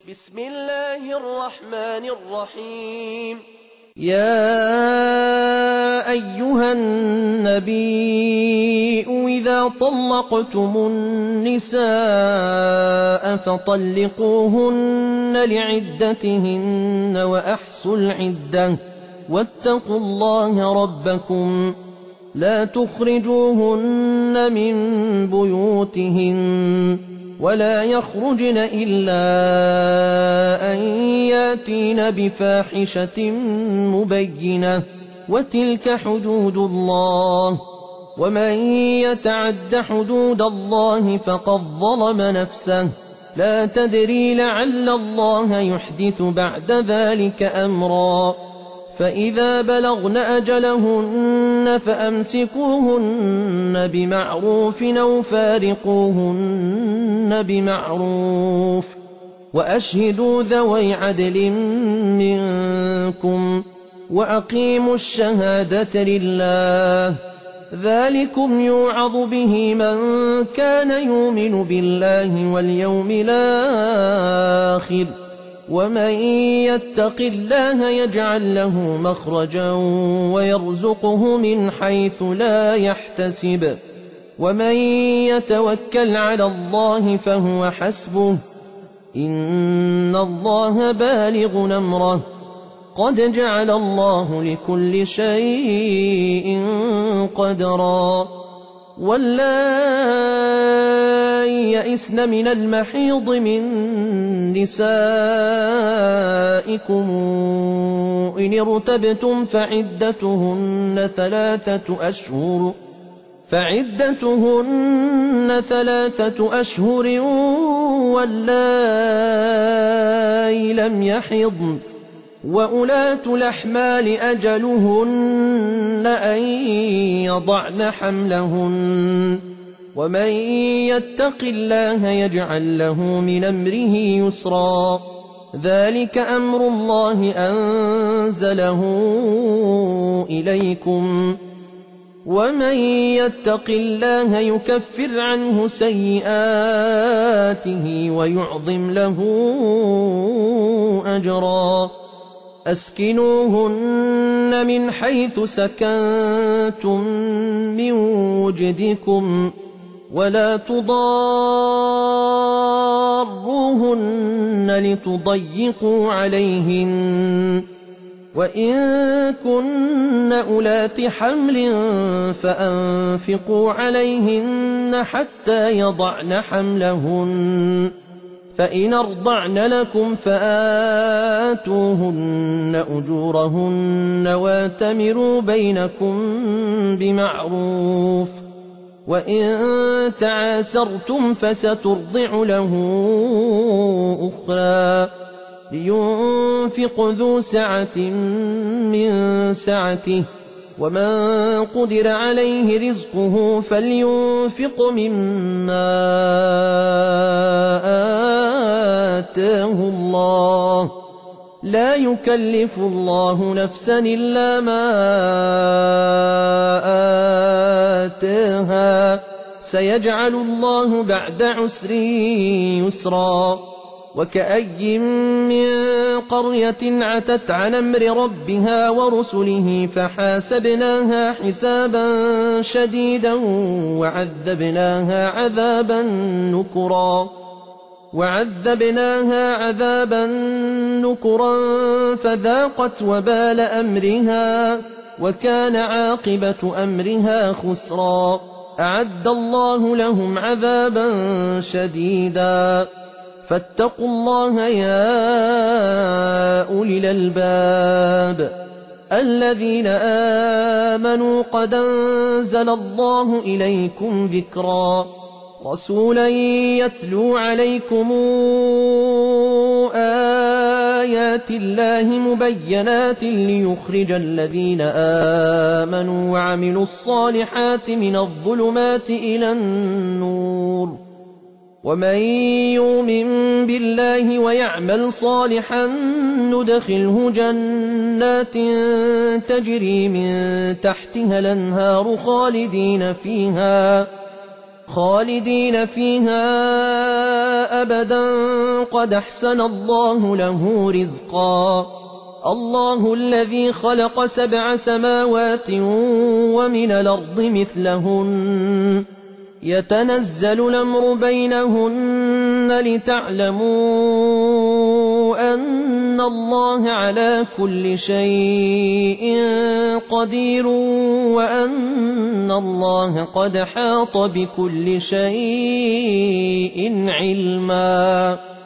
بسم الله الرحمن الرحيم. يا أيها النبي إذا طلقتم النساء فطلقوهن لعدتهن وأحصوا العدة واتقوا الله ربكم لا تخرجوهن من بيوتهن ولا يخرجن إلا أن ياتين بفاحشة مبينة وتلك حدود الله ومن يتعد حدود الله فقد ظلم نفسه لا تدري لعل الله يحدث بعد ذلك أمرا فإذا بلغن أجلهن فأمسكوهن بمعروف أو فارقوهن بمعروف وأشهدوا ذوي عدل منكم وأقيموا الشهادة لله ذلكم يوعظ به من كان يؤمن بالله واليوم الآخر ومن يتق الله يجعل له مخرجا ويرزقه من حيث لا يحتسب ومن يتوكل على الله فهو حسبه إن الله بالغ أمره قد جعل الله لكل شيء قدرا واللائي يئسن من المحيض من نسائكم إن ارتبتم فعدتهن ثلاثة أشهر واللائي لم يحضن وأولاة الأحمال أجلهن أن يضعن حملهن ومن يتق الله يجعل له من أمره يسرا ذلك أمر الله أنزله إليكم ومن يتق الله يكفر عنه سيئاته ويعظم له أجرا أسكنوهن من حيث سكنتم من وجدكم ولا تضاروهن لتضيقوا عليهن وإن كن أولات حمل فأنفقوا عليهن حتى يضعن حملهن فإن أرضعن لكم فآتوهن أجورهن واتمروا بينكم بمعروف وإن تعاسرتم فسترضع له أخرى لينفق ذو سعة من سعته ومن قدر عليه رزقه فلينفق مما آتاه الله لا يكلف الله نفسا إلا ما آتاها سيجعل الله بعد عسر يسرا وكأي من قرية عتت عن أمر ربها ورسله فحاسبناها حسابا شديدا وعذبناها عذابا نكرا فذاقت وبال أمرها وكان عاقبة أمرها خسرا أعد الله لهم عذابا شديدا فاتقوا الله يا أولي الألباب الذين آمنوا قد أنزل الله إليكم ذكرا رسولا يتلو عليكم آيات الله مبينات ليخرج الذين آمنوا وعملوا الصالحات من الظلمات إلى النور ومن يؤمن بالله ويعمل صالحا ندخله جنات تجري من تحتها الأنهار خالدين فيها خالدين فيها أبدا قد أحسن الله له رزقا الله الذي خلق 7 سماوات ومن الأرض مثلهن يتنزل الأمر بينهن لتعلموا أن الله على كل شيء قدير وأن الله قد حاط بكل شيء علما